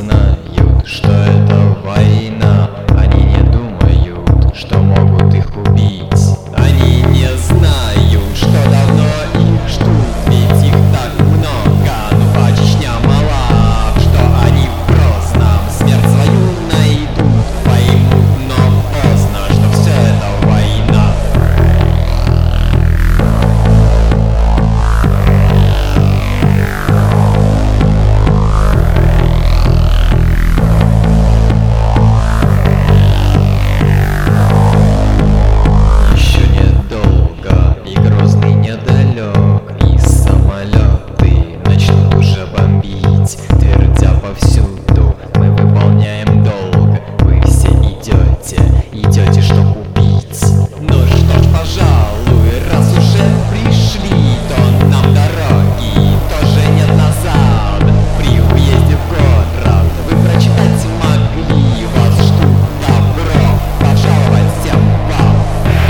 знают, что это война. Они не думают, что могут их убить. Они не знают, что давно их ждут, ведь их так много, но Чечня мала, что они в Грозном смерть свою найдут. Поймут, но поздно, что все это война. Твердя повсюду, мы выполняем долг. Вы все идете, чтоб убить. Ну что ж, пожалуй, раз уже пришли, то нам дороги тоже нет назад. При уезде в город вы прочитать могли, вас ждут добро, пожаловать всем вам.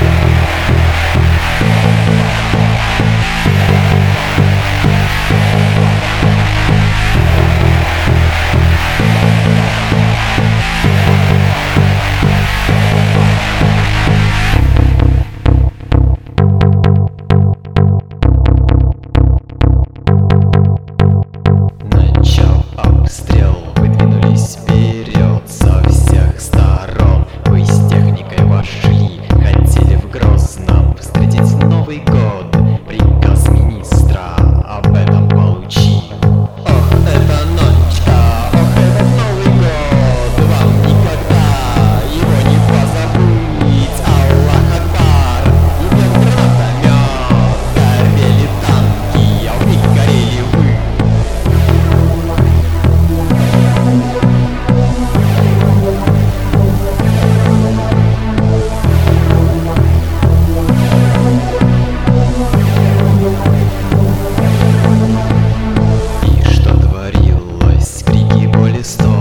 Обстрел, выдвинулись вперед со всех сторон. Вы с техникой вошли, хотели в Грозном встретить Новый год. Приказ министра об этом получи. Ох, это ночка, ох, этот Новый год, вам никогда его не позабыть. Аллах Акбар, идет гранатомет, горели танки, а в них горели вы. И что творилось, крики боли, стон.